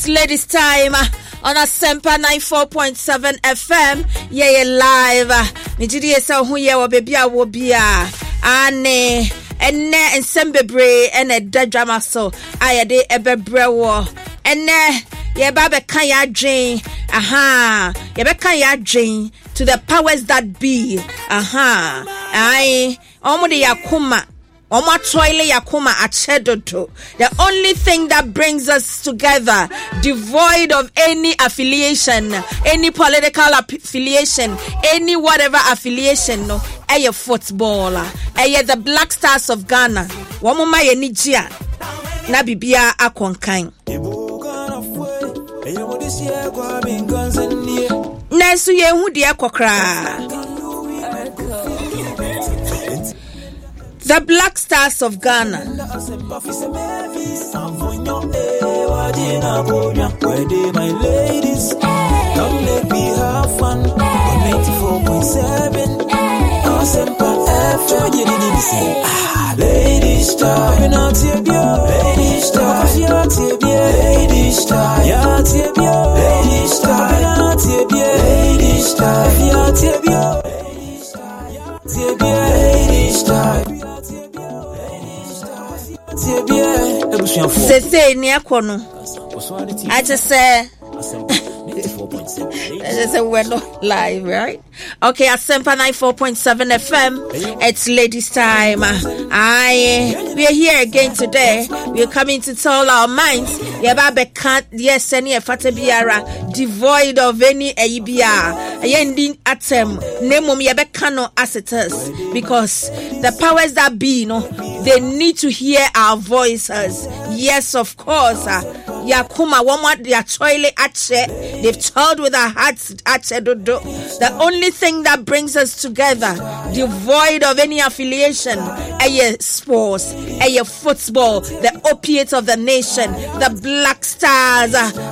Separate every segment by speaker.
Speaker 1: Ladies Time on Asempa 94.7 FM. Yeah, live. Nijidi esa hu ye wo baby a wo bia. Ane enne ensembebre ene drama so ayade ebebre wo. Enne ye ba be kan ya dwen. Aha. Ye be kan ya dwen to the powers that be. Aha. Ai omo de yakuma. The only thing that brings us together, devoid of any affiliation, any political affiliation, any whatever affiliation, no, aye footballer, aye the Black Stars of Ghana. Wamuma ye nijia na bibia akonkan. Nesu ye hudi akokra. The Black Stars of Ghana. My ladies, come let me have fun. 94.7. Ladies, star, you know, ladies, star, ladies, star, ladies, star, ladies, star. Say near corner. I just say we're not live, right? Okay, at Sempa 94.7 FM, it's Ladies Time. We are here again today. We are coming to tell our minds. Yes, any fatabiara devoid of any aibia. Ending atem nemum yebekano assetus, because the powers that be, they need to hear our voices. Yes, of course. Yakuma wamwa their toilet ache. They've told with our hearts ache dodo. The only thing that brings us together, devoid of any affiliation, sports, football, the opiates of the nation, the Black Stars,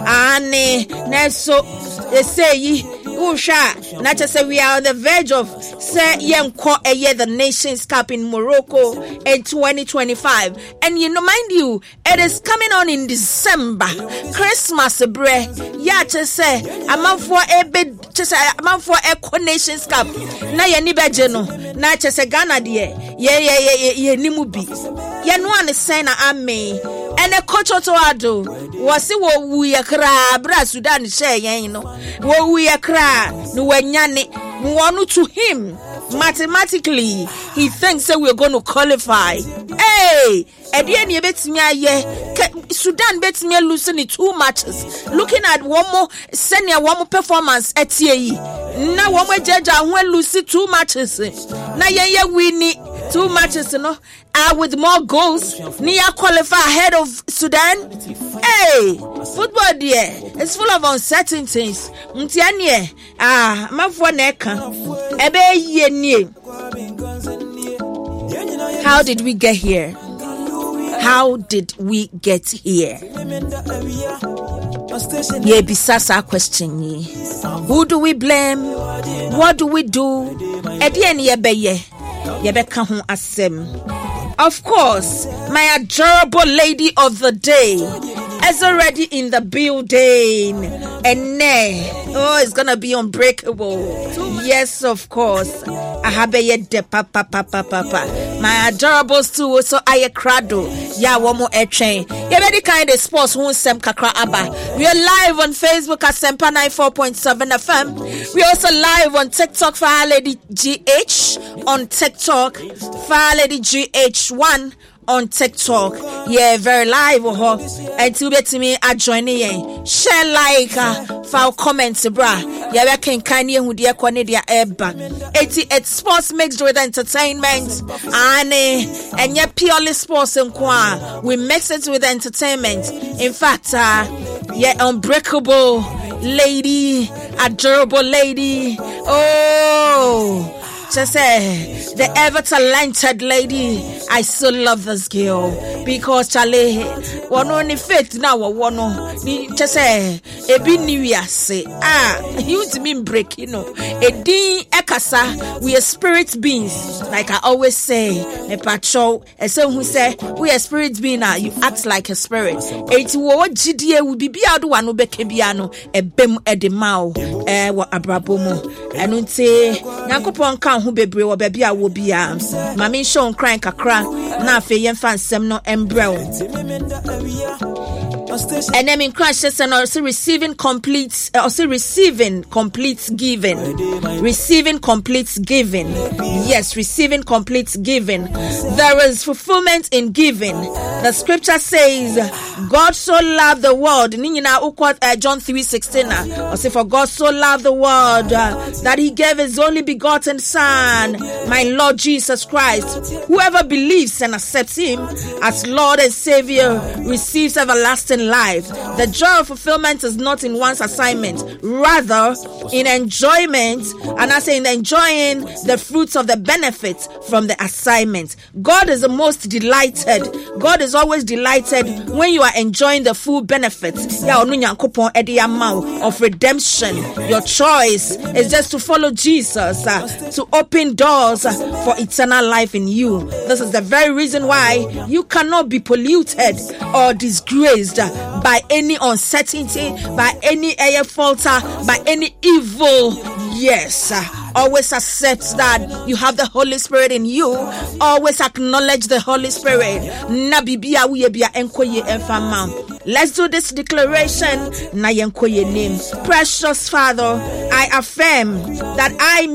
Speaker 1: they say not just say we are on the verge of say the Nations Cup in Morocco in 2025, and mind you, it is coming on in December. Christmas break, just say I'm for a Nations Cup. Na ye ni bejeno na just Ghana de ye ni mu bi ye no an say na ame ene coach to ado wo se wo wu ye kra bra Sudan share yen no wo wu ye kra no wanyane wonu to him. Mathematically, he thinks that we're going to qualify. Hey, at the end, you bet me, Sudan bets me losing in 2 matches. Looking at one more senior, one more performance at TAE. Now, one more judge, I will lose 2 matches. Now, yeah, we need 2 matches, with more goals. Nia qualify ahead of Sudan. Hey, football, dear, it's full of uncertainties. Mtianye, Mafuaneka, Ebe ye. How did we get here? How did we get here? Ye bisasa question ye. Who do we blame? What do we do? Edien yebeye. Yebeka hu asem. Of course, my adorable lady of the day is already in the building. And it's gonna be unbreakable. Yes, of course. I have a de papa. My adorables too, so I crado. Ya one more chain. You very kind of sports who sem kakra aba. We are live on Facebook at Sempa 94.7 FM. We also live on TikTok for our Lady GH on TikTok, for our Lady GH1 on TikTok. Yeah, very live. And to be to me, I join in. Share like, file comments, bra. Yeah, we can kind of who dear Cornelia Eba. 88 sports mixed with entertainment. And yeah, purely sports and qua. We mix it with entertainment. In fact, yeah, unbreakable lady, adorable lady. Oh, Just say the ever talented lady. I so love this girl because Charlie, one only faith now. One just say ebi new year say you to mean break, you know. A din ekasa, we are spirit beings, like I always say. A patrol, and so who say we are spirit being now. You act like a spirit. It wo GDA will be ado one bekebiano a bem edemao wa abrabomo enunte Nyankopon kan ho bebre wo baby a wo bia mame show crying kakra na afa yemfa nsem no embrel. And then in Christ and also receiving complete giving. Receiving complete giving. Yes, receiving complete giving. There is fulfillment in giving. The scripture says, God so loved the world. John 3:16. Or say, for God so loved the world that he gave his only begotten Son, my Lord Jesus Christ. Whoever believes and accepts him as Lord and Savior receives everlasting life. The joy of fulfillment is not in one's assignment, rather in enjoyment, and I say in enjoying the fruits of the benefits from the assignment. God is the most delighted. God is always delighted when you are enjoying the full benefits of redemption. Your choice is just to follow Jesus, to open doors for eternal life in you. This is the very reason why you cannot be polluted or disgraced by any uncertainty, by any falter, by any evil. Yes, always accept that you have the Holy Spirit in you. Always acknowledge the Holy Spirit. Let's do this declaration. Precious Father, I affirm that I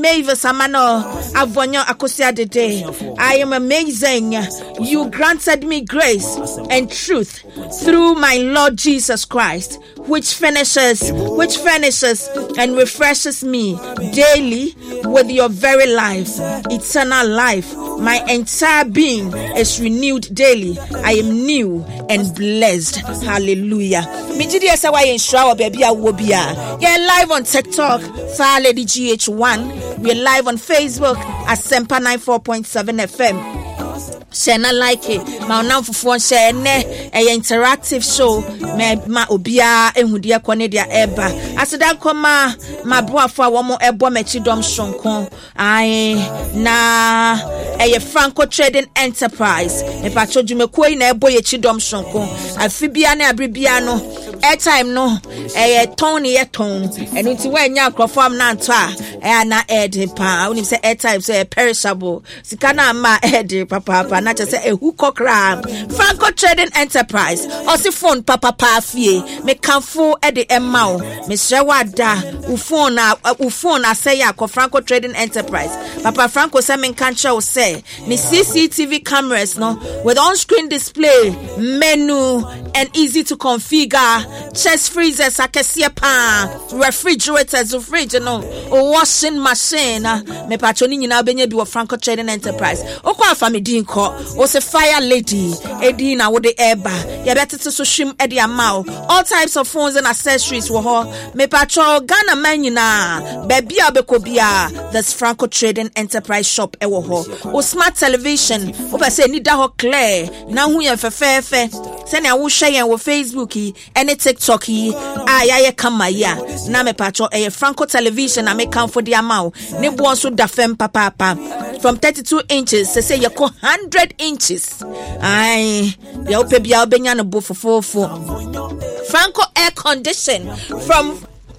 Speaker 1: am amazing. You granted me grace and truth through my Lord Jesus Christ, which furnishes and refreshes me daily with your very life, eternal life. My entire being is renewed daily. I am new and blessed. Hallelujah. You're live on TikTok, Fire Lady GH1. We're live on Facebook at Semper 94.7 FM. Shena like it. Ma now for share ne interactive show ma obia ehudia kwanedia eba. Aseda koma ma boafo awomo ebo mechidom shonko. Ai na Franco Trading Enterprise. Me pacho dwumekuo yi na ebo ye chidom shonko. Afibia na abribia no airtime no ton and nti wanya akrofam na nto a na ed pa unim say airtime say perishable sika na ma ed papa na che say ehu kokra. Franco Trading Enterprise osi phone papa fie me kanfo ed emma me shrewada ufone asay akọ Franco Trading Enterprise. Papa Franco say me kan che say ni CCTV cameras no with on-screen display, menu and easy to configure. Chest freezers, refrigerators, fridge, washing machine. Me patroni nyina benye bi wo Franco Trading Enterprise. Okwa family din ko, o se Fire Lady, edi na wo de eba. Ya betete so hwim edi amao. All types of phones and accessories wo ho. Me patro Ghana man nyina. Baby abekobia, that's Franco Trading Enterprise shop e wo ho. O smart television, o be say ni da ho clear. Na hu ye fefefe. Se na wo hwe yen wo Facebook yi, ene TikTok yi, ayaye kama ya. Na me patro Franco television na me kan for the amount. Ne bo so da fem papa. From 32 inches, say you 100 inches. Aye, ya ope bia obenya no bo for. Franco air condition from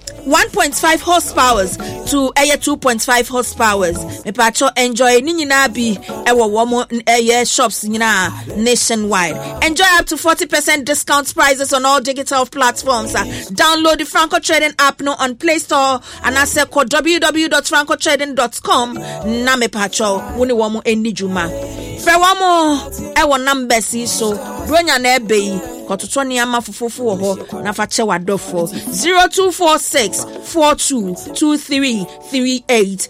Speaker 1: 1.5 horsepower to 2.5 horsepower. Me patro enjoy ni nyina bi ewo womo shops nyina nationwide. Enjoy up to 40% discount prices on all digital platforms. Download the Franco Trading app no on Play Store and access code www.francotrading.com. Na me patro woni womo enijuma. Fe womo ewo numbers so bronya na ebe kototoni ama fufufu ho na fa che wadofo 0246 422338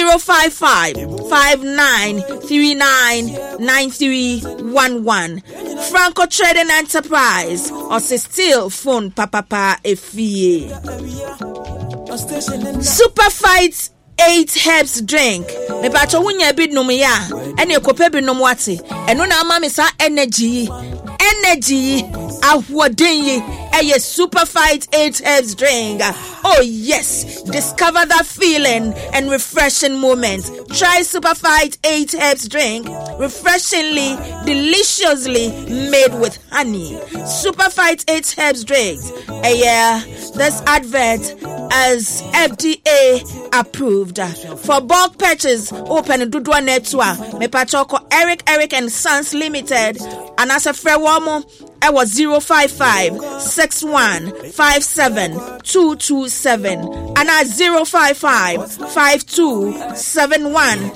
Speaker 1: 055-5939-9311. Franco Trading Enterprise or still phone papa efie. Super Fights 8 herbs drink. Me pacho wunya bi nom ya. Ene ekope bi nom wate. Eno na ama me sa energy. Ahwoden yi. Eye Super Fight 8 herbs drink. Oh yes, discover that feeling and refreshing moment. Try Super Fight 8 herbs drink. Refreshingly, deliciously made with honey. Super Fight 8 herbs drink. This advert as FDA approved. For bulk purchase, open Dudwa Netwa. Me pachoko Eric and Sons Limited. And as a free woman, I was 055 61 57 227 and at 055 52 71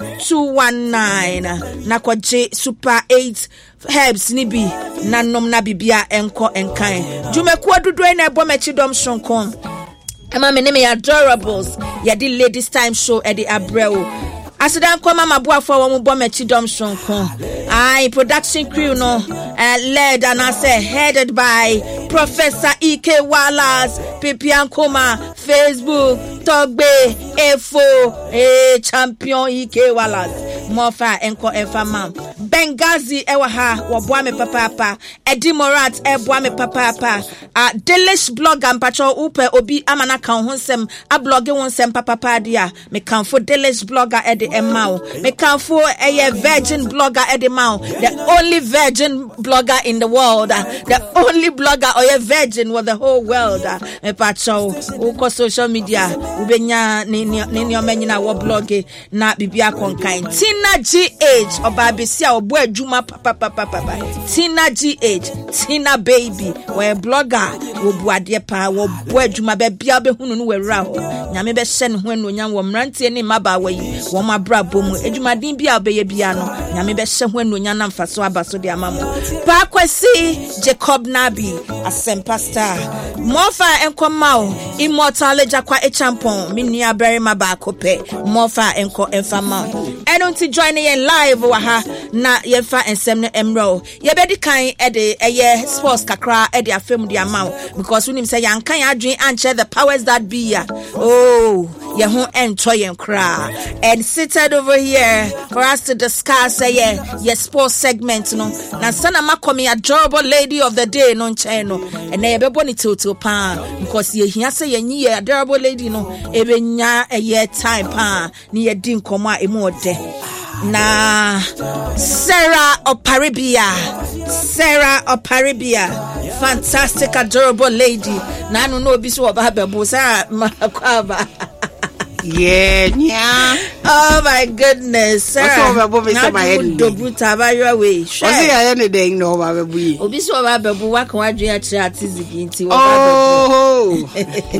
Speaker 1: 219. Nakwa J Super 8 herbs nibi nanom na bibia enko enkan. Jumekuwa dudwe na ebo mechidom shonkon. Ema me name adorables. Yadi ladies time show edi abreu. Asidan kwa mama bua for one bomb chidom shonkon. Production crew no led and I say headed by Professor E.K. Wallace, Pipian Koma, Facebook, Togbe, Efo, Champion E.K. Wallace, Mofa Enko Efamam, Benghazi Ewaha, Wabwame Papa, Eddie Morat, Ebwame Papa, Delish blog and Patrol Upe Obi Amana Kan Hunsem, a blogger Hunsem Papa Dia, me can for Delish blogger Eddie Emau, me can for a virgin blogger Eddie Mau, the only virgin blogger in the world, the only blogger or a virgin with the whole world. Me Patrol, Uko social media, Ubenya Nini Omenina wa blogge, na Bibia Konkain, Tina GH, or Babisia or Boy Juma Papa. Tina GH, Tina Baby, or a blogger, Ubuadepa, or Boy Juma Bebiabe Hunu were Raho. Yamibe Shen when Yan were Ranti and Mabaway, Wama Brabum, Ejumadin Bia Bayabiano, Yamibe Shen when Yanam Faswa Baso de Amamo. Pakwesi, Jacob Nabi, a Sempasta, Mofa and Komau, Immortal Jakwa Echampon, Minia Berry Mabakope, Mofa and Ko Enfama. I don't see joining in live waha na yefa and Semne Emro. Ye bedi kind ede a sports kakra ede a film the amount because when him say yan kan ya dream and share the powers that be ya. Oh, ye won enjoy and cry. And seated over here for us to discuss ye sports segment no. Na sana makomi adorable lady of the day no channel. And ye be boni to pan because ye here say ye adorable lady no ebe nya a year time pan ni ye din koma emo de. Na Sarah Oparibia, fantastic adorable lady. Na no no bisu oba Sarah Makwaba.
Speaker 2: Yeah.
Speaker 1: Oh my goodness, Sarah.
Speaker 2: What's over Bobby my head?
Speaker 1: Dobruta ba your way.
Speaker 2: What's the anything no baby?
Speaker 1: Obisu oba bebu wa kan adwen atizigi nti
Speaker 2: oba. Oh.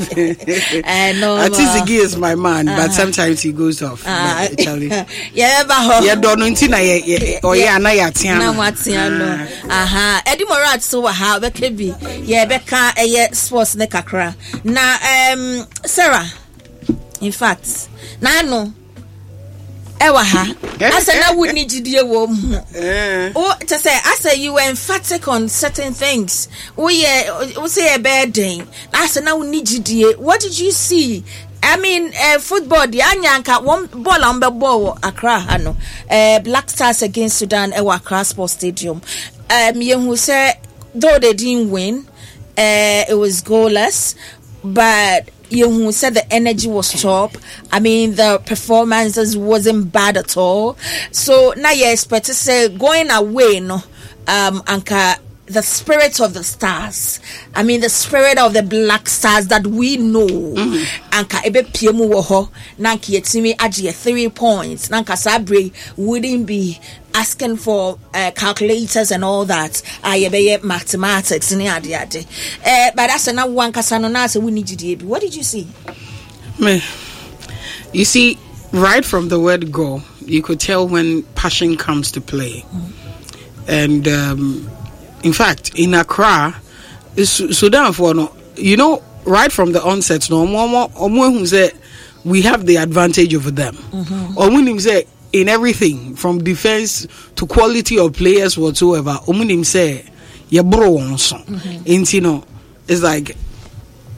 Speaker 1: And no.
Speaker 2: Atizigi is my man, but sometimes he goes off.
Speaker 1: Yeah, ba ho.
Speaker 2: Yeah, don't know nti na ye o ye na ya tia.
Speaker 1: Na watia no. Aha. Eddie Morat so wa ha be kebi. Ye be kan sports ne kakra. Na Sarah. In fact, Nano Ewaha, I said I would need you, oh, to say, I say you were emphatic on certain things. We say a bad thing. I said I would need you, dear. What did you see? I mean, football, the Anyanka, one ball on the ball, Accra, Hano, Black Stars against Sudan, Accra Sports Stadium. You say, though they didn't win, it was goalless, but you said the energy was top. I mean, the performances wasn't bad at all. So now you expect to say going away, no, Anka, the spirit of the stars. I mean, the spirit of the Black Stars that we know. Anka ebe piemu woho. Nanki yetimi aji 3 points. Nanka Sabri wouldn't be asking for calculators and all that. Ayebe mathematics ni adi. But that's another one kasano na se we need you. What did you see?
Speaker 2: Me, you see, right from the word go, you could tell when passion comes to play. And in fact, in Accra, Sudan for no, you know, right from the onset, no more say we have the advantage over them. Or when him say in everything from defense to quality of players whatsoever, when him say ye bro on song. You know, it's like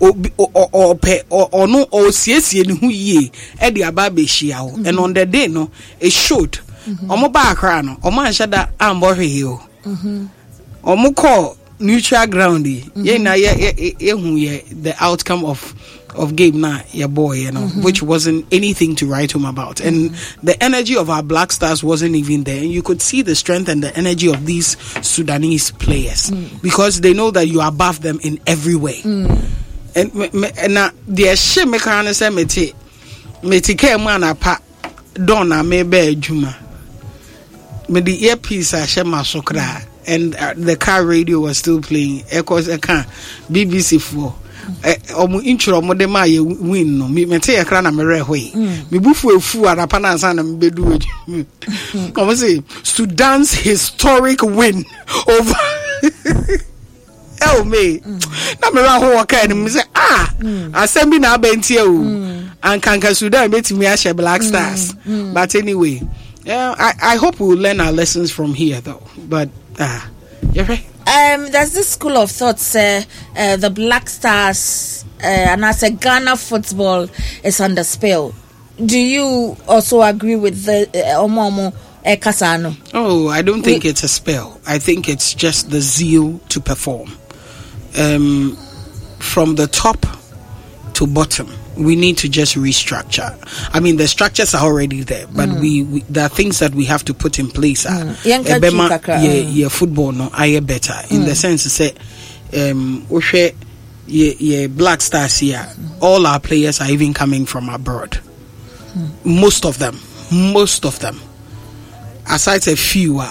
Speaker 2: or no or CSC who ye Eddie Ababe Shiao, and on the day no it showed. Omo ba akra no omo ansha da ambo hwe omo call neutral ground ye na ye hu ye the outcome of game na your boy, you know, which wasn't anything to write home about. And the energy of our Black Stars wasn't even there. And you could see the strength and the energy of these Sudanese players because they know that you are above them in every way. And now the shit me can say me ke man apa dona me be juma me the earpiece I share my sokra and the car radio was still playing because I can BBC 4 omo intro mo de ma ye win no me te ekra na me rehwe me bufu efu arapa na ansa na me bedu omo say Sudan's historic win over oh me na me ra ho ka ni me say asem bi na abentie o ankanka Sudan betimi a share Black Stars but anyway I hope we'll learn our lessons from here though but you're right.
Speaker 1: There's this school of thought the Black Stars and as a Ghana football is under spell. Do you also agree with the Omomo Kasano?
Speaker 2: Oh, I don't think it's a spell. I think it's just the zeal to perform. From the top to bottom, we need to just restructure. I mean, the structures are already there, but we there are things that we have to put in place. Yeah, football no, I better in the sense that Black Stars here. All our players are even coming from abroad. Most of them. Aside a few,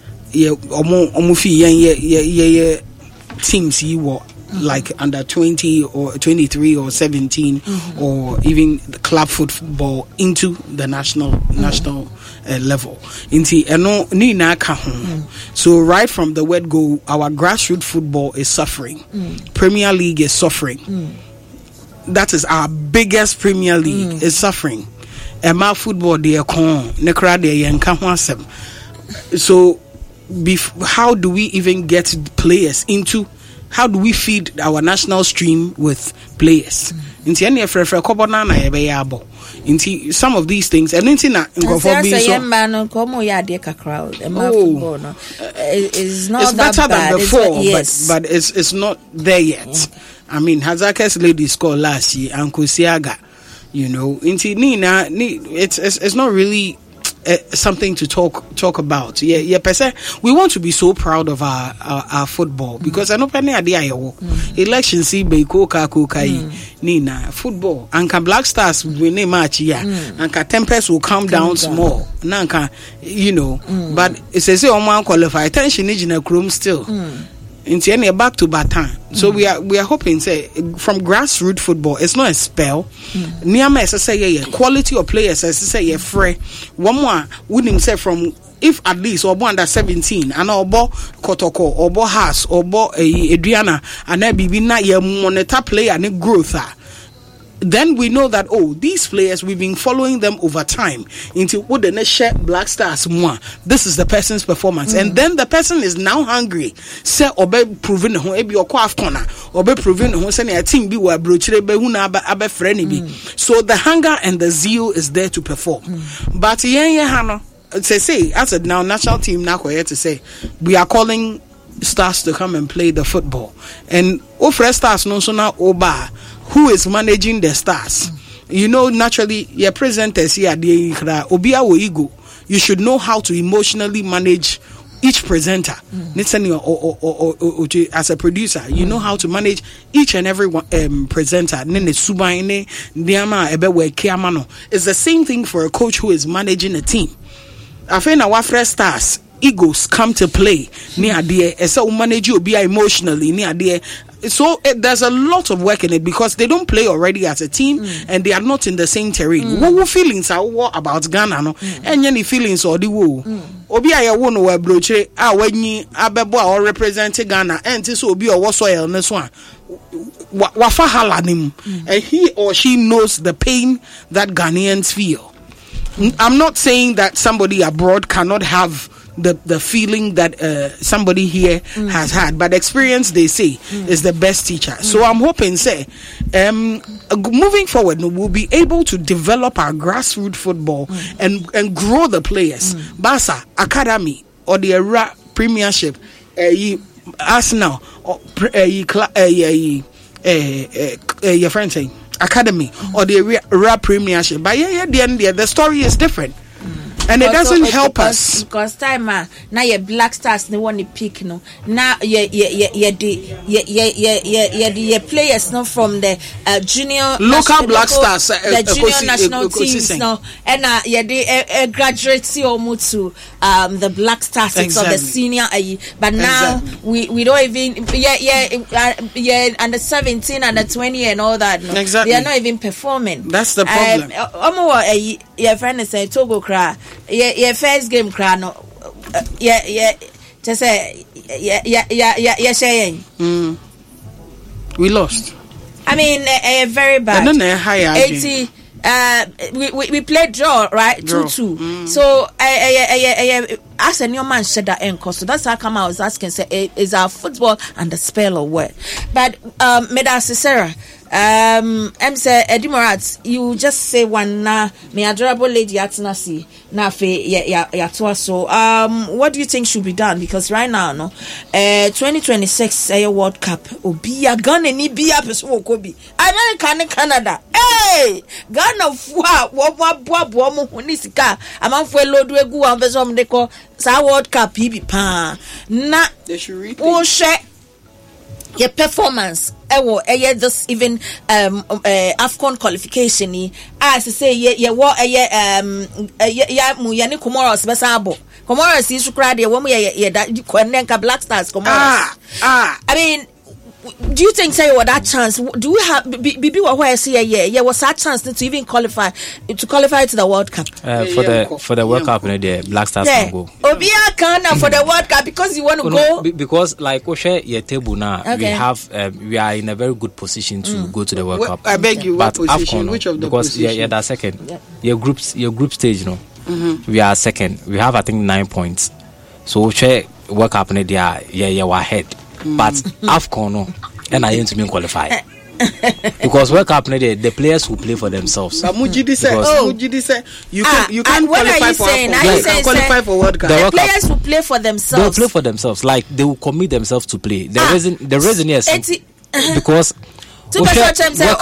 Speaker 2: teams you were. Like under 20 or 23 or 17 or even the club football into the national level. So right from the word go, our grassroots football is suffering. Premier League is suffering. That is our biggest Premier League is suffering. Emma football so how do we even get players into? How do we feed our national stream with players? Some of these things, and it's not better than before, but it's not there yet. I mean, Hazaka's lady scored last year, and Kusiaga, you know, it's not really something to talk about. We want to be so proud of our football because I know any idea election see be Nina football and Black Stars win a match and Tempest will come down small nanka but it says man qualify attention in a room still in back to Batan. So we are hoping say from grassroots football it's not a spell. Niama say quality of players as say free one more wouldn't say from if at least or under 17 and obo Kotoko obo Has obo Adriana and bibi na ye monitor player and growth then we know that these players we've been following them over time into what the next Black Stars more. This is the person's performance, and then the person is now hungry. Say obe proving who ebi okwa corner obe proving who say a team be wa brochire be hu na abe friend bi. So the hunger and the zeal is there to perform. But hano say as a now national team now to say we are calling Stars to come and play the football, and fresh Stars no so now oba. Who is managing the Stars? You know, naturally, your presenters here, Obia wo ego. You should know how to emotionally manage each presenter. As a producer, you know how to manage each and every presenter. It's the same thing for a coach who is managing a team. I think our fresh Stars egos come to play near there as so manage you be emotionally near there. So there's a lot of work in it because they don't play already as a team and they are not in the same terrain. What feelings are what about Ghana no? And any feelings or the woo. Obi I won no broche when you abebo or represent Ghana and this will be a soil this one. Wafahalanim and he or she knows the pain that Ghanaians feel. I'm not saying that somebody abroad cannot have the feeling that somebody here has had. But experience, they say, is the best teacher. So I'm hoping, say, moving forward, we'll be able to develop our grassroots football and grow the players. Barca Academy or the Era Premiership, Arsenal, or your friend saying Academy or the Era Premiership. But the story is different. And it doesn't help us
Speaker 1: because time now your Black Stars they want to pick no now the players no from the junior
Speaker 2: local Black Stars
Speaker 1: the junior national teams no and the graduates almost to the Black Stars or the senior but now we don't even under 17 under 20 and all that no they are not even performing.
Speaker 2: That's the problem.
Speaker 1: Your friend is saying Togo cry. Yeah, first game cry no. Just say saying.
Speaker 2: We lost.
Speaker 1: I mean, very bad. 80. We played draw, right? 2-2. So as a new man said that encore. So that's how come I was asking. Say, is our football under spell or what? But Meda Sarah. Say Eddie Morat, you just say one me adorable lady Atinasi na fe ya so what do you think should be done? Because right now 2026 World Cup obi ya Ghana ni bia person okobi America ne Canada Ghana fua wo mo honi sika amanfo elodu egu an person am de ko sa World Cup bi pa na wo hwe your performance this even AFCON qualification as I say what muyani Comoros besabo Comoros is crowd that Black Stars Comoros I mean, do you think say that chance do we have be what I say was that chance to even qualify to the World Cup
Speaker 3: for the World Cup the Black Stars can go
Speaker 1: Obia can for the World Cup because you want to go
Speaker 3: because like Oshe your table now we are in a very good position to go to the World Cup.
Speaker 2: I beg you,
Speaker 3: but
Speaker 2: what position?
Speaker 3: AFCON,
Speaker 2: Which of the
Speaker 3: because
Speaker 2: position?
Speaker 3: that's second your group stage we are second, we have I think 9 points, so Oshe World Cup they are we're ahead. But AFCON no, and I ain't to be qualified because World Cup the players who play for themselves.
Speaker 2: Mujidi said you can't qualify for AFCON. You can qualify for World Cup.
Speaker 1: The players who play for themselves.
Speaker 3: They play for themselves, like they will commit themselves to play. The reason is because.
Speaker 1: No, because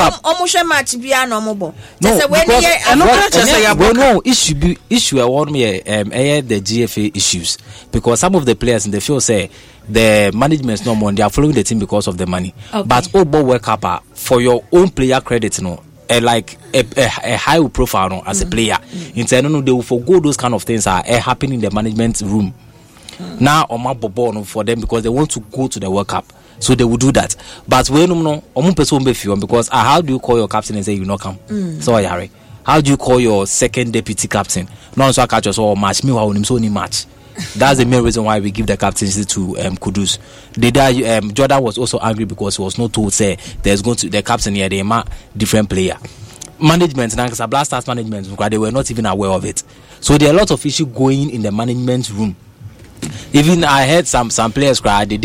Speaker 3: issue around me the GFA issues because some of the players in the field say the management is no more, they are following the team because of the money. But World Cup for your own player credit, like a high profile as a player. Instead, they will forgo those kind of things are happening in the management room. Now, for them because they want to go to the World Cup. So they will do that. But when because how do you call your captain and say you not come? So how do you call your second deputy captain? No, so I catch us all match. Me, only match. That's the main reason why we give the captaincy to Kudus. Jordan was also angry because he was not told say there's going to the captain here. They are different player. Management, Black Stars management, they were not even aware of it. So there are a lot of issues going in the management room. Even I heard some players cry. Some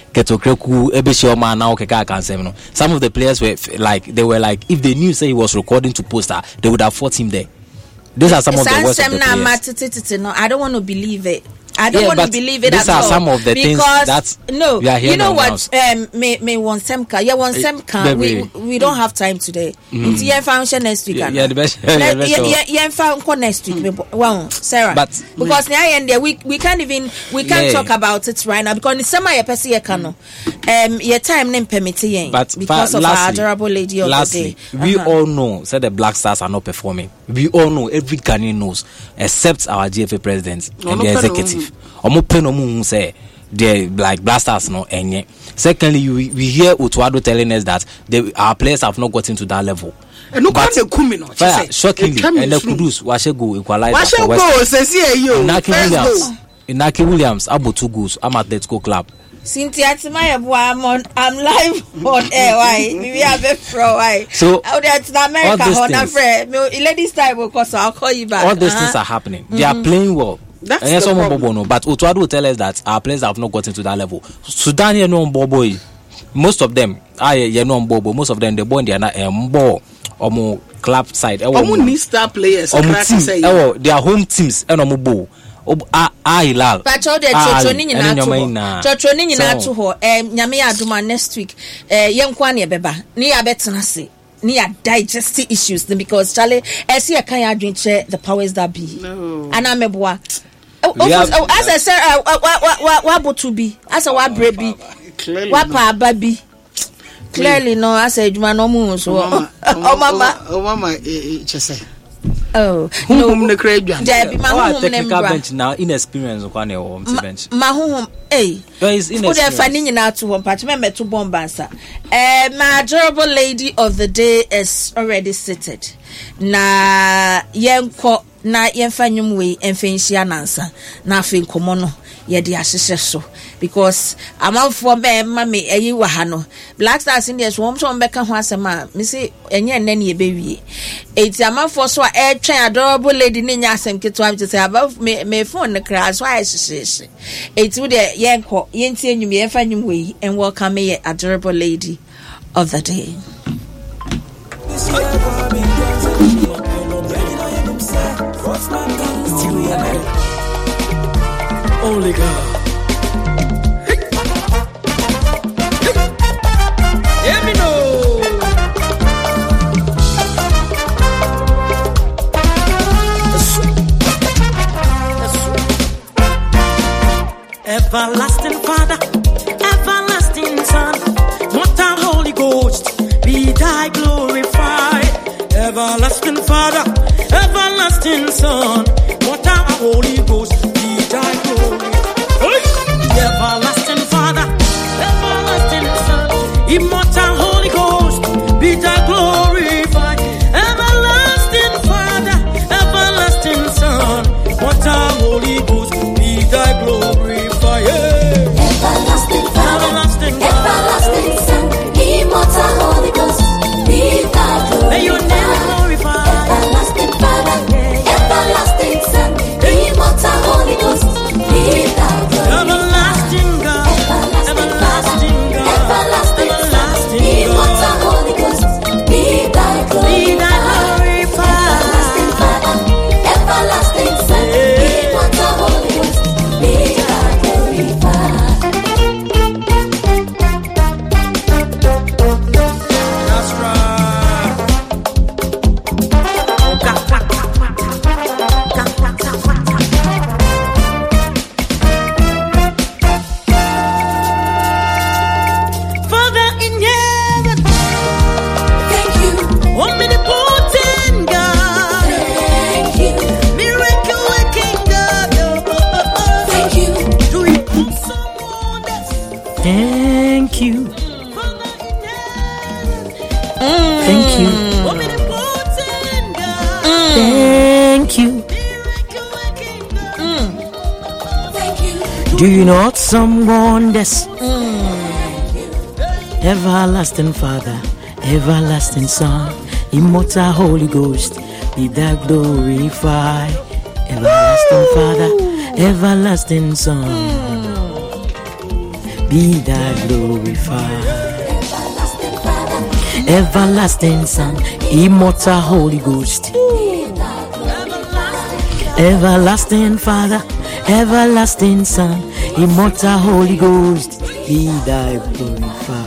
Speaker 3: of the players were like if they knew say he was recording to poster, they would have fought him there. These are some of the worst of the players.
Speaker 1: No, I don't want to believe it. I don't want to believe it
Speaker 3: these
Speaker 1: at all.
Speaker 3: These are some of the things that we are hearing.
Speaker 1: You know what? Me want Semka. Yeah, want Semka. We don't have time today. Into your function next week.
Speaker 3: Yeah, the best.
Speaker 1: Yeah, function next week. Wow, Sarah.
Speaker 3: But
Speaker 1: because we can't talk about it right now because it's summer. Your person cano. Your time nem permitting.
Speaker 3: But
Speaker 1: because of our adorable lady of the day.
Speaker 3: We all know that the Black Stars are not performing. We all know. Every Ghanaian knows, except our GFA president and the executive. Say they like Black Stars no any. Secondly, we hear Utuado telling us that our players have not gotten to that level.
Speaker 2: And
Speaker 3: shockingly, and the Kudus Washego equalizer. Inaki Williams, Abu 2 goals. I'm at Let's Go Club.
Speaker 1: Cynthia Timaya, I'm live on air. Why? We have a pro. Why?
Speaker 3: So
Speaker 1: out there to America, on a friend. Ladies time, of course, I'll call you back.
Speaker 3: All these things are happening. They are playing well.
Speaker 2: That's the problem.
Speaker 3: But Utuadu will tell us that our players have not gotten to that level. Sudan, you know, boy. Most of them, most of them, the boy, they are not more club side.
Speaker 2: Need star players.
Speaker 3: They are home teams. And Hilal.
Speaker 1: But all the children to her, Nyamia Duma next week, young Kwani Beba, near Betanasi. Near digestive issues because Charlie, I see a kind of drink the powers that be.
Speaker 2: No.
Speaker 1: And I'm a boy. As I said, what to be? As a what baby? What pa baby? Clearly, no. I said, man, no moon. So,
Speaker 2: mama, just
Speaker 1: oh,
Speaker 2: no, the crowd.
Speaker 1: My
Speaker 3: technical bench now, inexperience of one bench.
Speaker 1: My home, put a finding out to one part. Remember to Bombasa. My adorable lady of the day is already seated. Na yenko na yenfanyum we enfensia nansa na fin komono ye de ahyehyɛ so because amanfo be mame ayi wa ha no Black Stars in this wom so mbeka ho asema me say enye nne ne ebewie eti amanfo so a etwen adorable lady ne nya asem keto am say above me phone ne kra so ahyehyɛ eti wo de yenko yenti enyum yenfanyum we and welcome ye adorable lady of the day.
Speaker 4: Only God. Let me know. Everlasting Father, everlasting Son, mortal Holy Ghost, be thy glorified. Everlasting Father, everlasting Son, mortal Holy Ghost, be thy glorified. Everlasting Father, everlasting Son, immortal Holy Ghost, be thy glorified. Everlasting Father, everlasting Son, mortal Holy Ghost, be thy glorified.
Speaker 5: Everlasting Father, everlasting Son, immortal Holy Ghost, be thy glorified.
Speaker 4: May your name glorified.
Speaker 5: Everlasting Father, everlasting Son, immortal Holy Ghost, be thy glorified.
Speaker 4: Everlasting God, everlasting God,
Speaker 5: everlasting Son, immortal Holy Ghost, be thy glorified. Everlasting Father, everlasting Son, immortal Holy Ghost, be thy glorified.
Speaker 4: That's right. Father in heaven,
Speaker 5: Thank you,
Speaker 4: omnipotent God,
Speaker 5: thank you,
Speaker 4: miracle working God,
Speaker 5: thank you,
Speaker 4: doing awesome wonders. Thank you. Father in heaven, thank you. Omnipotent God, thank you. Miracle working God,
Speaker 5: thank you,
Speaker 4: doing awesome wonders. Everlasting Father, everlasting Son, immortal Holy Ghost, be thou glorified. Everlasting Father, everlasting Son, be thou glorified.
Speaker 5: everlasting Father,
Speaker 4: Everlasting Son, immortal Holy Ghost,
Speaker 5: be thy glorified.
Speaker 4: everlasting Father, everlasting Son, immortal Holy Ghost, be thy glorified.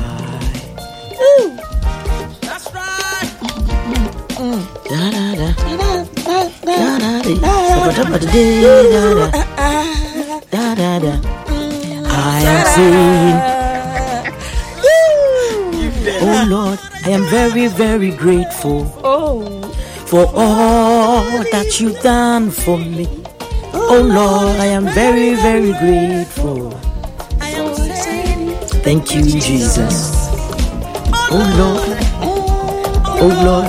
Speaker 4: That's right. Da da da. Da da da. Da da da. I am saying, oh Lord, I am very, very grateful for all that you've done for me. Oh Lord, I am very, very grateful. Thank you, Jesus. Oh Lord, oh Lord,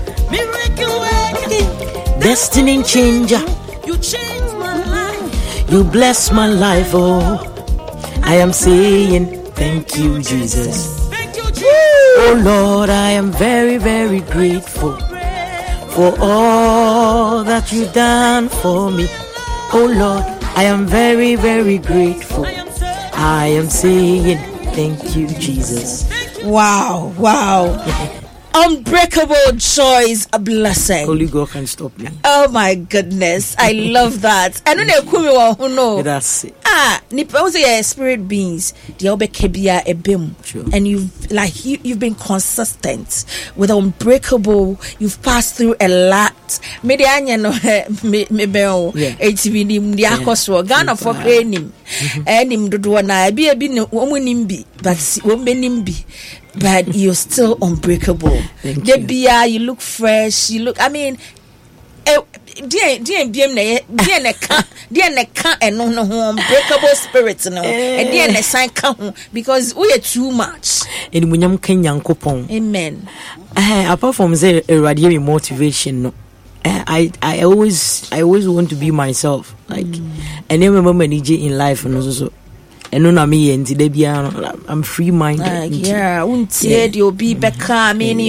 Speaker 4: destiny changer. You changed my life. You bless my life. Oh, I am saying thank you, Jesus. Oh Lord, I am very, very grateful for all that you've done for me. Oh Lord, I am very, very grateful. I am saying thank you, Jesus.
Speaker 1: Wow. Unbreakable joy is a blessing.
Speaker 4: Holy God can stop me.
Speaker 1: Oh my goodness, I love that. I don't know who know.
Speaker 4: That's it.
Speaker 1: Nipa say spirit beings. The obekebia ebim.
Speaker 4: Sure.
Speaker 1: And you've been consistent with unbreakable. You've passed through a lot. Me de anya no me beo. HTV nim di akoswo Ghana for enim. Enim dodo na bi no omunim bi, but womenim bi. But you're still unbreakable. You look fresh. You look. I mean, unbreakable spirits. And sign because we are too much. Amen.
Speaker 4: Apart from the radio motivation, no. I always want to be myself. Like, and then remember in life and also. And no, I'm free minded.
Speaker 1: Yeah, you'll be back. I mean,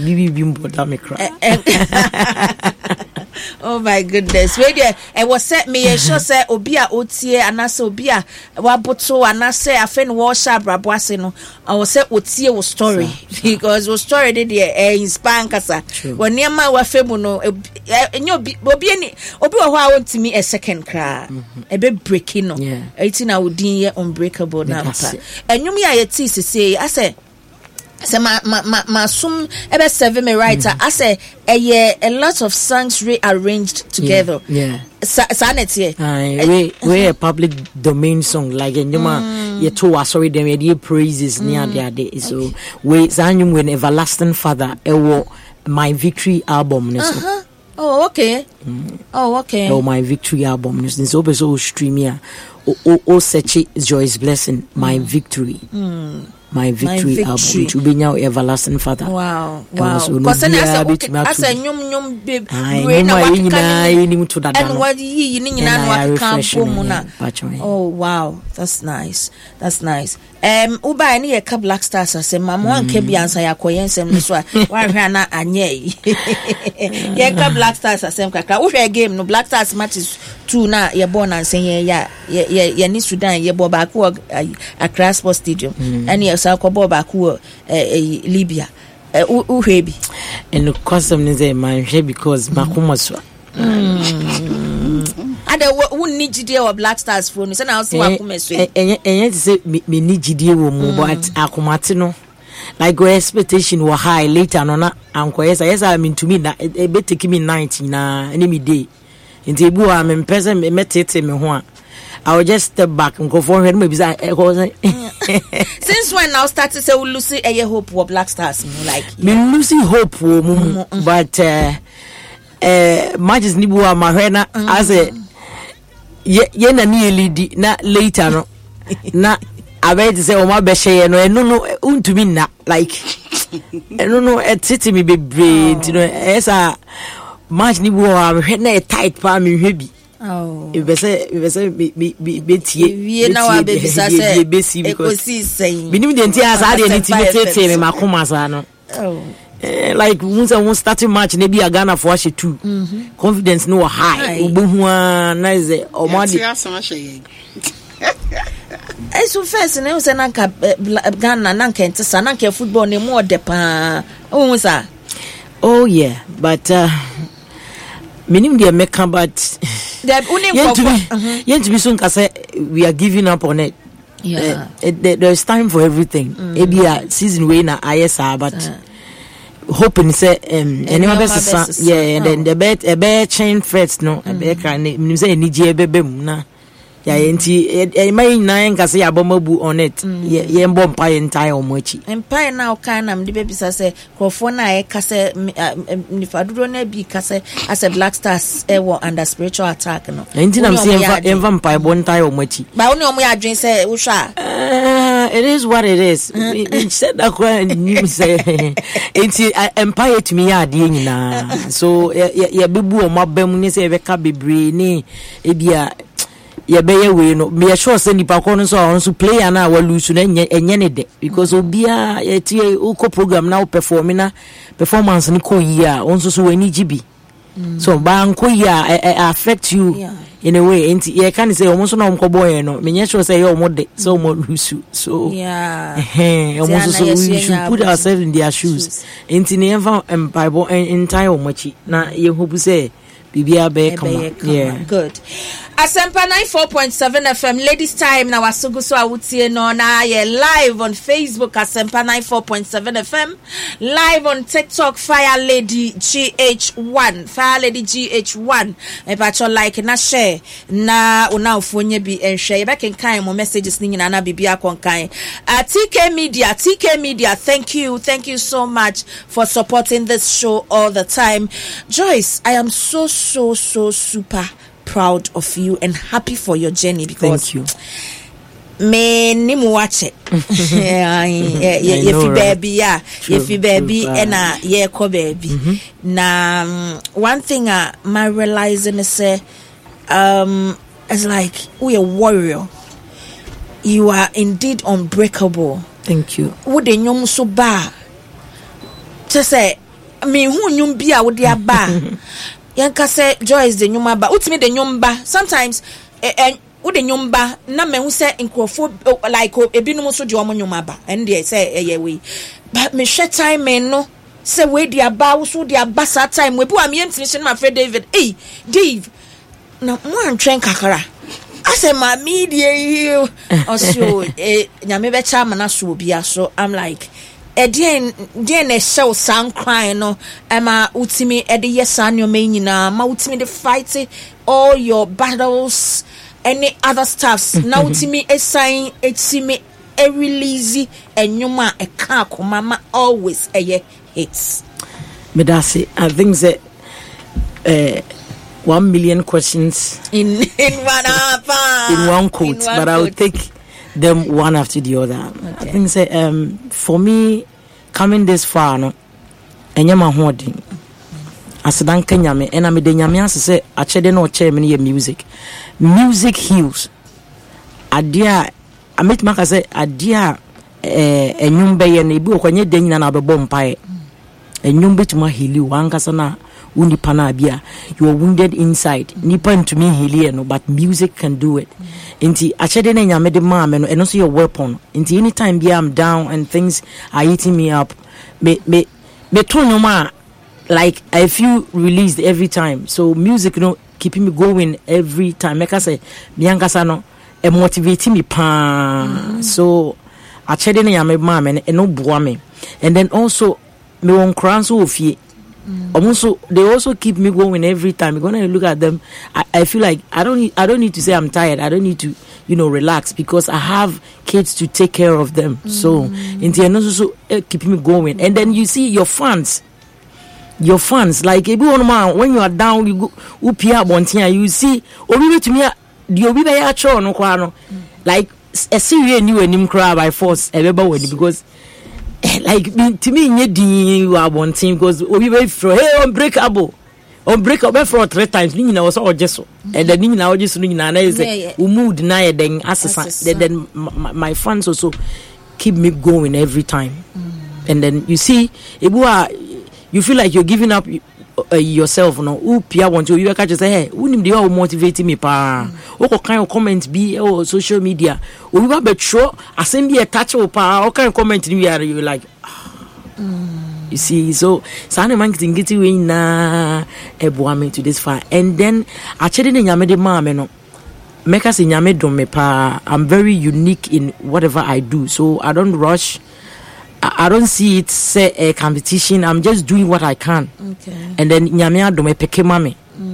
Speaker 1: oh my goodness. Wait there. And was set me a show say Obia Otie and I saw Obia Waboto and I say a friend washer Brabwasino. I was set Otie was story because was story did in Spankasa. When near my wafemuno and you'll be Obi I want to me a second cry. A bit breaking no. 18 I would deem unbreakable now. And you me I say I say my sum ever 7 writer. I say a lot of songs rearranged together. Sanity.
Speaker 4: We a public domain song like you two sorry them ye praises near their day. So we Zanyum when Everlasting Father my victory album.
Speaker 1: Oh okay. Oh okay.
Speaker 4: Oh my victory album. This also stream here. Oh search Joy's blessing. My victory. My victory album, which will be now Everlasting Father.
Speaker 1: Wow. Because I said, "Nyum babe, and what oh wow, that's nice. Uba any a Black Stars. I said, "Mama, one can be answer your question." This one, why na anye? Yeah, Black Stars. I said, "Kaka, we game no Black Stars matches 2 na. You're born and saying yeah. Need Sudan. You're born back Accra Sports Stadium, and Sakobo Baku Libya. Uhebi.
Speaker 4: And the custom is a man because Makumaswa.
Speaker 1: I don't need to deal with Black Stars phone. And I'll see Makumaswa.
Speaker 4: And yet, say me need to deal with but Akumatino. Like your expectation were high later on Uncle. Yes, I mean to me that a bit taking me 90 na any day. In the Bua, I'm in person, met it in me. I will just step back and go for him. Maybe since
Speaker 1: when now started to say Lucy a hope for Black Stars, like
Speaker 4: me Lucy hope, but matches Nibua Marena as a yena nearly not later no na I bet to say oh my beshe no to me na like no it's me be brain you know as a match Nibua Marena tight pa me heavy. Oh, if I say be now I be say because saying we need the entire side any team me makomasa no. Oh, like once I won't start a match maybe a Ghana for she too. Confidence no high. Obuhua na is o madi.
Speaker 1: So first na say nanka Ghana nanka entesa nanka football ne more de pa.
Speaker 4: Oh yeah, but minim dia meka but to be soon say we are giving up on it. Yeah, there's time for everything. Maybe a season way na ISR, but hoping say anyone best yeah, then the bet chain first no, can say nije bebem na. Yeah, enti my nine can say abomabu on it. Yeah, bomb pie entire mochi. Empire
Speaker 1: now can the baby say crofona kase nifaduro na bi kase as a Black Stars under spiritual attack no.
Speaker 4: Enti nam say vampire bon entire mochi.
Speaker 1: Ba only omo adwen say usha.
Speaker 4: It is what it is. It said that you say enti empire to me ade nyina. So ya bebu o mabam ni say be ka bebre ni ebia ye be we no me sure say nipa ko no so player na wa lose na enye ne de because obia ye tie uko program na performing na performance ni ko yi a onso so wani gibi So banko ya affect you in a way. And you can say almost no boy no. Me sure say you more so more so almost so we should put ourselves in their shoes. And never Bible in time much. Na you hope say bibia be come.
Speaker 1: Good. Asempa 94.7 FM ladies time na wasugu so awutie no na ye live on Facebook Asempa 94.7 FM, live on TikTok Fire Lady GH1 ebacho like na share na una ofonye bi enhwe ye be kan mo messages ni nyina na bibia konkan. TK Media, thank you so much for supporting this show all the time. Joyce, I am so super proud of you and happy for your journey because
Speaker 4: thank you.
Speaker 1: Me ni mu watch it. If baby and yeah ko baby. Na one thing my realizing is it's like we a warrior. You are indeed unbreakable.
Speaker 4: Thank you.
Speaker 1: Wo de nyom so ba. Just say me hu nyom bia wo de aba. Yanka say Joyce the nyumba ba utimi the nyumba sometimes wo the nyumba na me hu say nkrofo like ebinum so de omo nyumba ba and dey say we but me hwe time no say we dey aba wo so dey aba sa time we bu am yentimi my friend Dave na mo antwen kakara ase ma media you also nyame be cha mana so bia so I'm like Edien e show sound crying no ema utimi e de yesa no menyina ma utimi de fight all your battles any other stuffs na utimi e sign etimi e release enyuma e ka akoma always eye hits
Speaker 4: medasi I think that 1 million questions in one quote but I will take them one after the other. Okay. I think say for me coming this far no enyama hooding asedan kanyame ena me de nyame ase say achede no che me ne music heals adia amit maka say adia enyum be ye na ebi okwanye de nyina na bebo mpae enyum betuma heal you ankasa na unipa na bia you are wounded inside nipa ntumi heal no but music can do it. Inti achede na nyame de ma me no eno so your weapon. Inti anytime bia I'm down and things are eating me up me to no ma like I feel released every time. So music keeping me going every time. Make I say biankasa no e motivate me pa. So achede na nyame ma me no boa me. And then also me won kranso ofie. Also, they also keep me going every time. You're gonna look at them. I feel like I don't need to say I'm tired. I don't need to, relax because I have kids to take care of them. So, in the end, also keeping me going. And then you see your fans. Like everyone, when you are down, you go upia bontia. You see, obi to me, the obi be actual no kwano. Like a serious new and him cry by force. Everybody because. Like to me you are one team because we wait for unbreakable for 3 times ni na was all just and then ni na just ni na say mood na then assassin then my fans also keep me going every time. And then you see you feel like you're giving up yourself no upia want you catch say hey unim dey motivate me pa o kind of comment be or social media we ba betro asem be touch pa o kind of comment you are you like you see so sana man get we na eboa me to this far. And then actually na nyame de ma me no make us nyame dom me pa. I'm very unique in whatever I do, so I don't rush. I don't see it say a competition. I'm just doing what I can. Okay. And then nyame do me peke mame.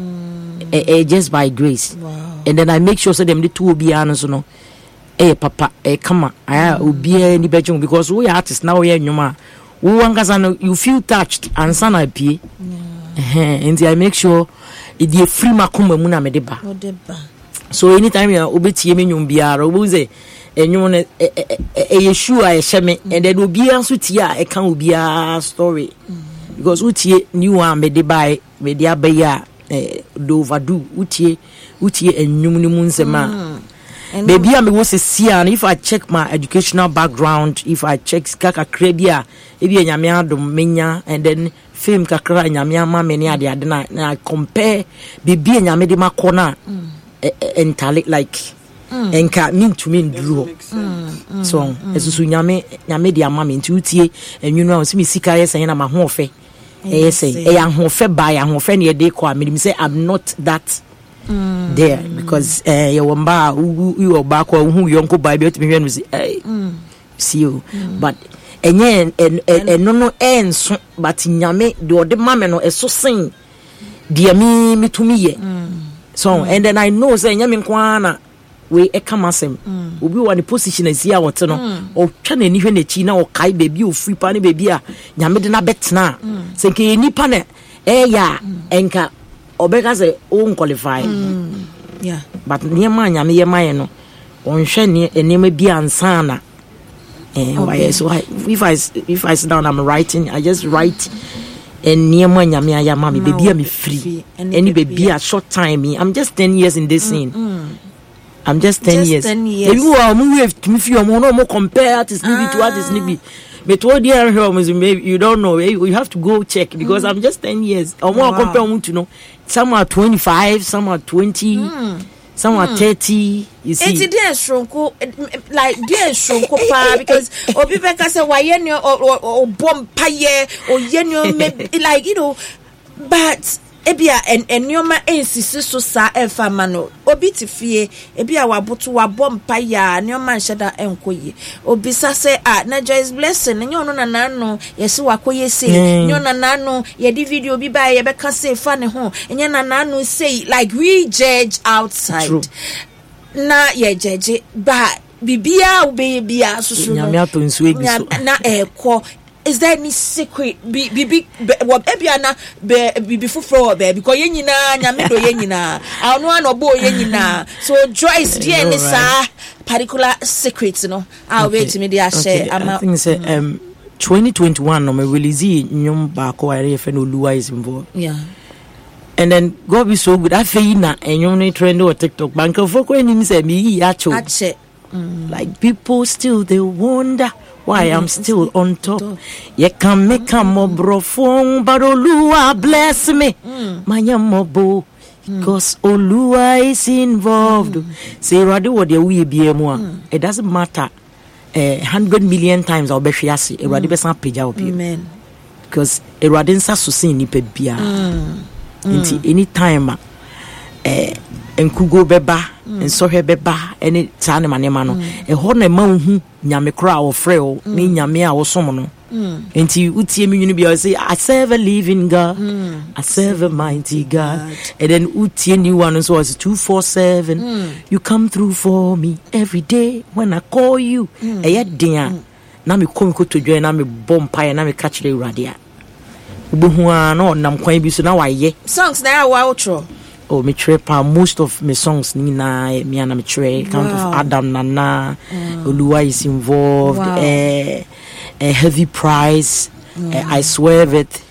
Speaker 4: Just by grace. Wow. And then I make sure so them the two will be honest no. Papa, come on. I will be any better because we artists now we are nyoma. We want you feel touched and son I pay. And I make sure it is free makuma muna medeba. So anytime you obeti me nyumbiara obuze enyone yeshua esheme and then obi anso tia e kan obi a story because utie new one me dey buy me dey abaya do overdo utie enyum ni mu nsema baby am wo se sia if I check my educational background, if I check kaka krebia e bi enyame adom menya and then fame kakra nyame ama me ne ade na compare bibi nyame de makona entirely like enka mean to mean duro so esusu nyame de ama me nti utie enwunu a so me sika yesen na ma ho ofe yesen e ya ho ofe ba ya ho ofe ne de kwa me say I'm not that there because you wamba you oba kwa hu yonko ba bi otimi hwenu see you but enye no enso but nyame de ode mame no eso sen de mi tumi ye so and then I know say nyame kwana we ekamasem obi wa ne position asia wote no o twa na ni hwe na chi na o kai baby o free pa ne baby a nyame de na betna se ke nipa ne ya enka obeka say o qualify
Speaker 1: yeah
Speaker 4: but niema nyame ye maye no on hwe ne enema bi ansa na so if I sit down I'm writing I just write and niema nyame aya mama baby a me free any baby a short time I'm just 10 years in this scene I'm just 10 years. You are moving to me if you are more compare artist maybe to artist maybe. But what maybe you don't know. You have to go check because I'm just 10 years. Or more compare to know. Some are 25, some are 20, some are 30. You see.
Speaker 1: It's dear Shronko like dear Shronko pa because or people can say why or bomb paye or yenyo like but ebia enioma ensisi so sa efama no obi tifie ebia waboto wabompa ya enioma nhyeda enkoye obi sa say na Joyce Blessing nyo no nanano yesi wakoye say nyo nanano ye di video bi ba ye beka say fa ne ho enye nanano say like we judge outside. True. Na ye judge ba bibia ubebia susu no
Speaker 4: nyame atonsu ebi so
Speaker 1: na ekọ. Is there any secret bibi ebiana bibi fufro be because yenyina nyame do yenyina anu anobo yenyina so Joyce dey any sa particular secrets no I wait me dey share
Speaker 4: I think say 2021 no me release nyum ba ko area fe no Oluwa is involved and then God be so good I feel na enyum no trend on TikTok banka foko enim say me acho like people still they wonder why I'm still on top. You can make a mobrofong, but Oluwa bless me. Manya mobo, because Oluwa is involved. Say, Radu, what you be more. It doesn't matter. 100 million times I'll be fiasi. Radu be san peja opi. Amen. Because Radu nsa susin ni pebia. Inti any time enkugo beba ensohwe beba ene tane manema no ho na ma hu nyame kra o freo ni nyame a wo som no enti utie mi nwunu bia say I serve a living God I serve a mighty God and then utie new one so was 247 you come through for me every day when I call you dia na me kom ko to dwen na me bompa na me catch the radio ubu na nam kwan bi so na waye
Speaker 1: songs na wa outro.
Speaker 4: Oh, me trip most of my songs nina me and me trip Count of Adam Nana Oluwa is involved a heavy price I swear it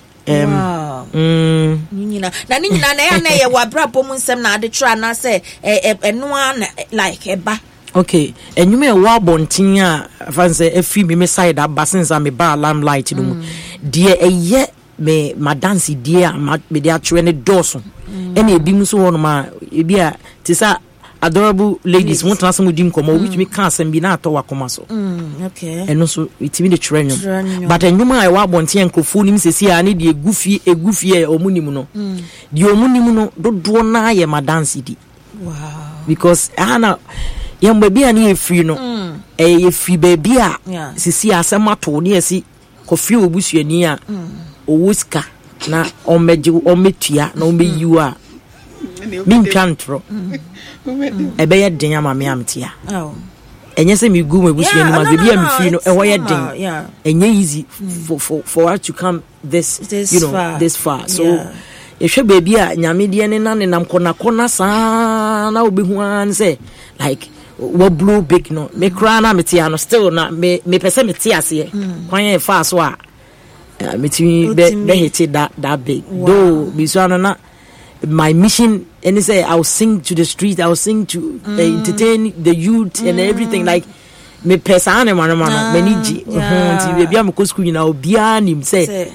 Speaker 1: nina na ye wa brabo mu nsem na ade tra na say eno like eba
Speaker 4: okay and you may wa bontin a fancy efi me side abasenza me ba limelight no de eye me ma dance dia me dia twe ne doso ene ebi mu so wono ma ebi a tisa adorable ladies want to ask me dim komo which me can asem bi na ato wakoma so
Speaker 1: okay
Speaker 4: eno so itimi de twenyo but enyuma I wa bonten enkofu nim sesi a ne de egufie e omunim no de omunim no dodo na ye ma dance di
Speaker 1: wow
Speaker 4: because ana yamba bi ani efri no efri baby a sesi asem ato ne esi kofi obusuani a owoska na ometua na omeyiwa min twantro ebe ye den ama me amtia enye se mi gu me busuani ma bia me fi no eho ye den enye easy for us to come this this far so ehwe baby a nyame de ne na ne nam kona sa na obehu an say like what blue big no me kra na metia no still na me pese metia se kwan ye fa so a me hit that big though biswana na my mission and say I'll sing to the street I'll sing to entertain the youth and everything like me person man maniji nti baby am ko school na obi anim say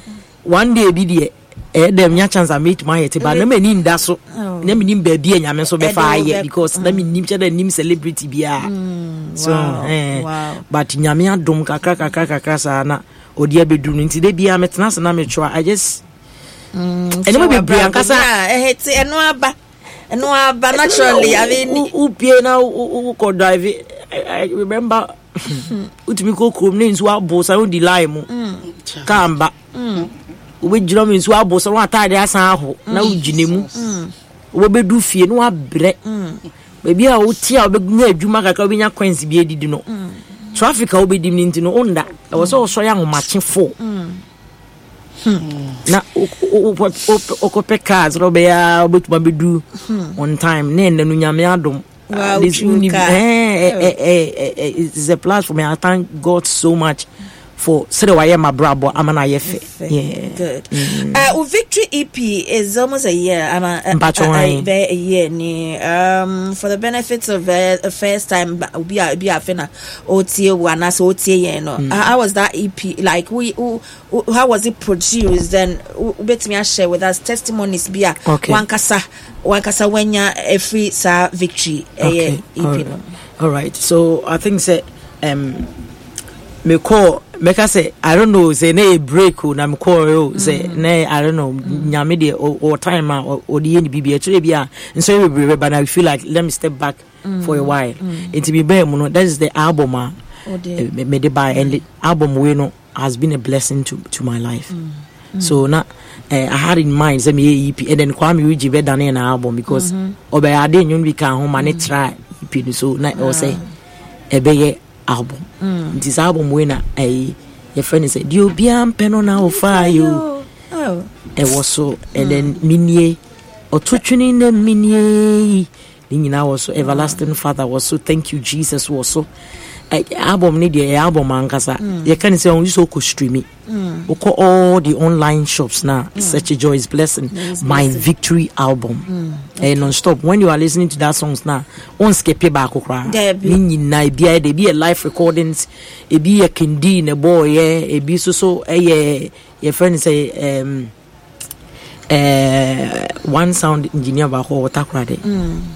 Speaker 4: one day be the dem nya chance I meet my it but na me nim da so na me nim ba bia nyame so be fa ye because na me nim che da nim celebrity bia so but nyame adom kakra sa na odi abedu nti de bia metena se na me twa I just eno be bia nkasa
Speaker 1: eheti eno aba naturally I mean
Speaker 4: upie na ko drive I remember utimi ko krom ne nso abo sa on di line mu kamba we jiro me nso abo so atade asan aho na ugine mu we bedu fie no abre baby a wotia obegunya adwuma kaka obenya coins bi edidi no traffic a obedim ni ntino onda e wo so ya ngomache fo na okope cars robe ya obetuma bedu on time na nanu nyame adom.
Speaker 1: Wow,
Speaker 4: it's a platform. I thank God so much for my brabo. I'm an IF. Yeah,
Speaker 1: good. Victory EP is almost a year. A year. For the benefits of a first time, be a fina OTA one as OTA. You know, how was that EP? Like how was it produced? Then bet me share with us testimonies. Be a wankasa wenya every sa victory.
Speaker 4: Okay. EP. All right. So I think say me call make I say I don't know say na break o na me call say na I don't know nyame de or time or the any bibia to bia so we but I feel like let me step back for a while it be bear mu no that is the album me de buy and the album we no has been a blessing to my life so na I had in mind say me EP and then Kwame Wiji be done an album because obe ade nyun bi kan ho ma ne try EP so na o say e be album this album when your friend said you be am peno na o fa you it was so and then minie or twitching in the minie nyina was so everlasting father was so thank you Jesus was so album need the album ankasa you can say on you so ko stream it all the online shops now such a joy is blessing my victory album and non-stop when you are listening to that songs now on skip back okra nyina bia dey be a live recordings e be a kendi na boy e be so your friend say one sound engineer ba ho takra de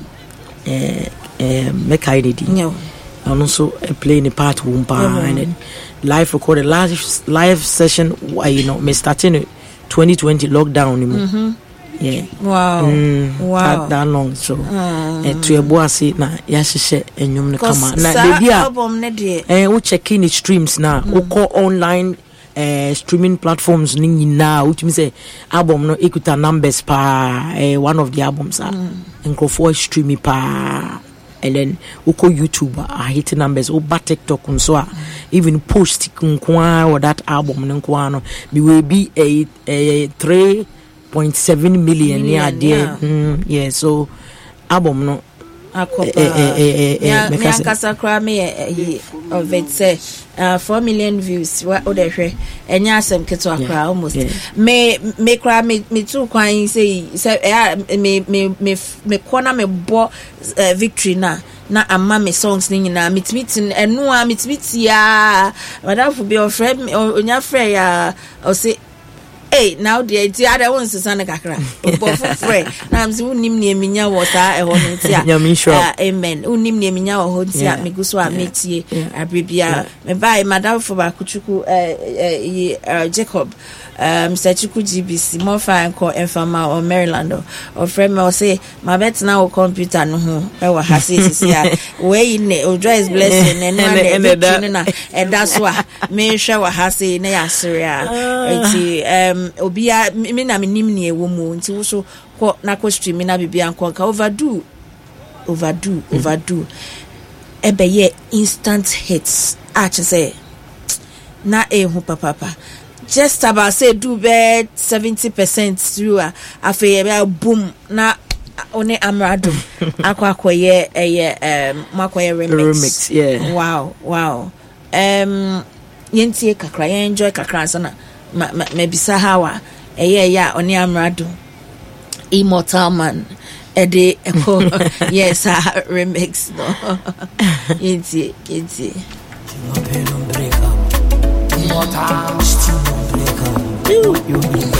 Speaker 4: make I did and also playing a part and then live recorded live session you know me starting 2020 lockdown yeah wow that long so to your boss na ya hye enyum ne kama na dey
Speaker 1: album ne dey
Speaker 4: we checking the streams now we call online streaming platforms nyina which means say album no equita numbers pa one of the albums nkofo streaming pa and then uko YouTube hit numbers o TikTok so even post nkwa or that album nkwa no we will be a 3.7 million yeah there yeah so album no
Speaker 1: me akasa kra me of it say 4 million views what odehwe enya asem keto akra almost me kra me too kwan say me kona me bo victory na amma me songs ni nyina mitmitin enu a mitmitia madam for be your friend onya friend ya o say hey now the other ones is an kakra for free na am say unim ne eminya wo sa e ho ntia amen unim ne eminya wo ho ntia me guso a metie abrebia me buy madam for ba kuchuku Jacob Mr. Chuku GBC more fine call Enfama or Maryland or friend me say my bet now computer no ho e wa ha say where in o joy is blessing and na e that's why me hwe wa ha say na ya seria enti obia me na menim ne ewo mu nti wo so ko na ko stream na bibia nko ka overdo ebe ye instant hits say na hu papa just about say do be 70% through afeye boom na one amrado akwakoye makoye remix
Speaker 4: yeah
Speaker 1: wow yentie kakra enjoy kakra sana mebisa hawa ya one amrado Immortal Man ede echo yes remix no yentie
Speaker 4: You been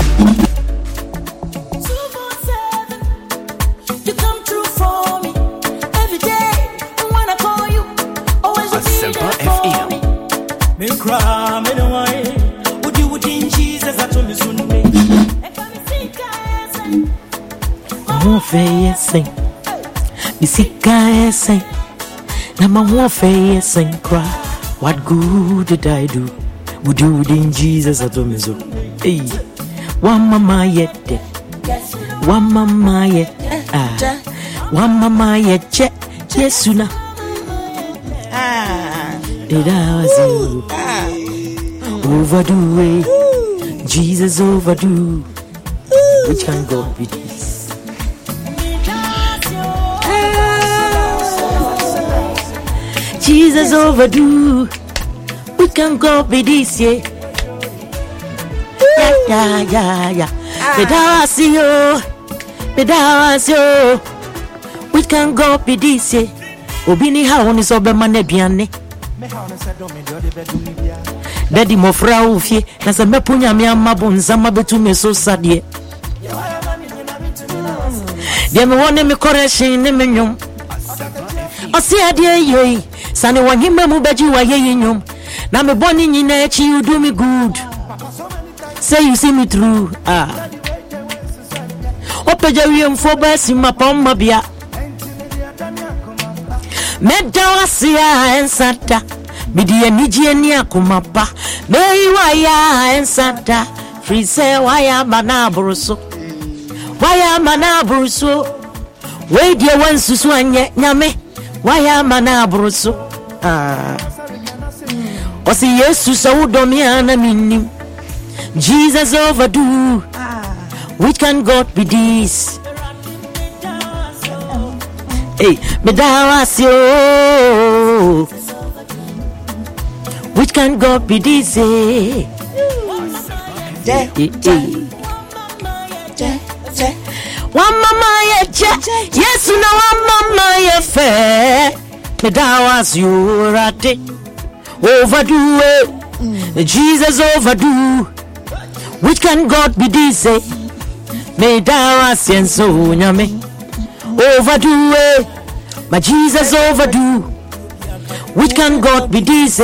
Speaker 5: You come true for me every day. When I call you, always be there for me.
Speaker 6: Me cry, me no why. Would in Jesus at me soon me.
Speaker 4: more face. Bisika say, na my more face and cry. What good did I do? Would you in Jesus at me so? Hey, one mama yet, one mama yet, one mama yet, yes sooner. Did I was you overdo it? Jesus overdo. Which can go with this? Jesus overdo. We can go with this, yeah. Yeah. Bedawasi yo. We can go with this, yeah. Obini haoni sobe manebiane. Bedi mofra ufie na se mepunya mi amabo nzama betume so sadie. Dia me wone me correction ne menwom. Osi adie yoyi sane wanyima mu beji wa ye nyom. Na me boni nyina echi you do me good. Say you see me through. Opeja wi mfo basi mapomma bia. Medawasi ya ensata. Bidia niji ni akumapa. Mei waya ensata. Frise waya manabruso. Waya manabruso. Wedia wansusu anye nyame. Waya manabruso. Osi Yesu saudomi ana minim. Jesus overdo. Which can God be this? Hey, medawasi yo. Which can God be this? One mama ye yes no one mama ye fair. Medawasi yo rate. Overdo it. Jesus overdo. Which can God be this? Medawasi and so nyame. Overdo it. But Jesus overdo. Which can God be this?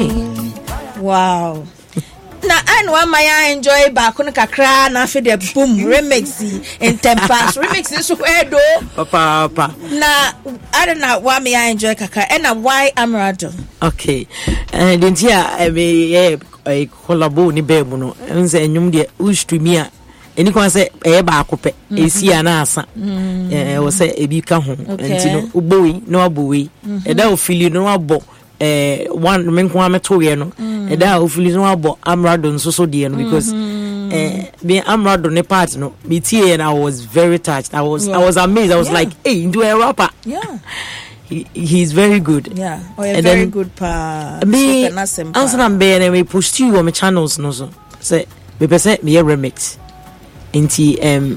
Speaker 1: Wow. Na anwa my enjoy back on kakra na fe de boom remix in tempas remix so edo
Speaker 4: Papa
Speaker 1: na I don't know why me enjoy kakra and why Amrado.
Speaker 4: okay then here a collabo ni bebo no nse enwum de ustreamia eni kwa se ba akope esi anasa wo se ebi ka ho ntino ubowi no abowi eda ofili no abo one menko ameto ye no eda ofili no abo Amrado so de no because be Amrado ne part no me tie and I was very touched. I was amazed. I was like, hey, into a rapper.
Speaker 1: Yeah.
Speaker 4: He's very good.
Speaker 1: Yeah. Oh, yeah, very good pa.
Speaker 4: Me answer am be and we post you on my channels no so. Say me person me remix. Inti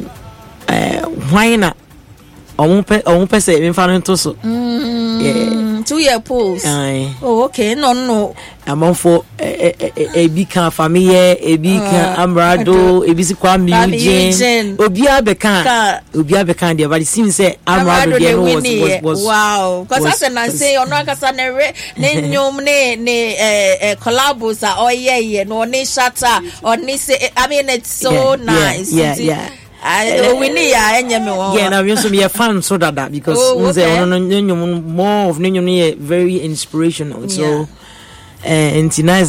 Speaker 4: why na omo pese me fa no to so.
Speaker 1: 2 year pulse. Oh, okay. No.
Speaker 4: Among for ebi kan family, ebi kan Amrado, ebi si kwa Eugene. Obia bekan there, but it seems say Amrado there was
Speaker 1: wow. Because as I say, on akasa ne nyom ne collabos are oh yeah no ne shatter or ne say I mean it's so nice.
Speaker 4: Yeah.
Speaker 1: We need
Speaker 4: yeah, now we also be a fan so that because more of very inspirational. So and nice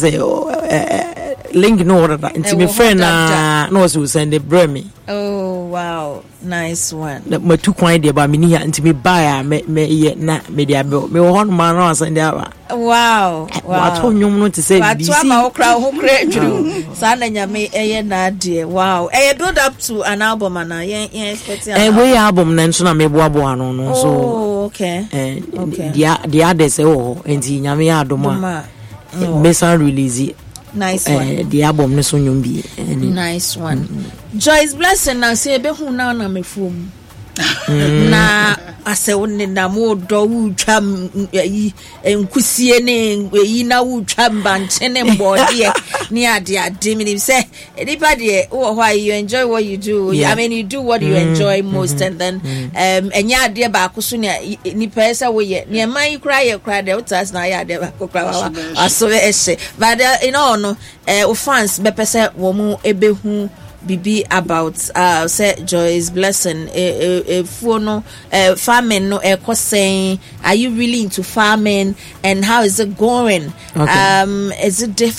Speaker 4: link no that into my friend no so send the bremi.
Speaker 1: Oh wow, nice one.
Speaker 4: My two coin there but me here into me buy me na me dia me hon man no send there.
Speaker 1: Wow.
Speaker 4: What on you no to say
Speaker 1: BC. But ma okra ho kra duru. Sa na nyame eye na de. Wow. Build up to an album and expecting.
Speaker 4: We album na nso na me boa no so.
Speaker 1: Oh, okay.
Speaker 4: The others say enti nyame adoma. Mesa release.
Speaker 1: Nice one.
Speaker 4: The album no so nyumbi.
Speaker 1: Nice one. Joyce Blessing na say be hu na me fom. na asɛ wone na mo dɔ wotwa yi nkusie ne yi na wotwa mbanche ne mbɔde ne ade menim sɛ nipa de wo ho you enjoy what you do. I mean you do what you enjoy most and then enya ade ba ko so ne nipa sɛ wo ye ne man kura ye kura de utas na ya ade ba ko kura aso ehye but no fans be pese wo mu ebehu bibi about say Joy's blessing no farming no saying are you really into farming and how is it going? Is it different?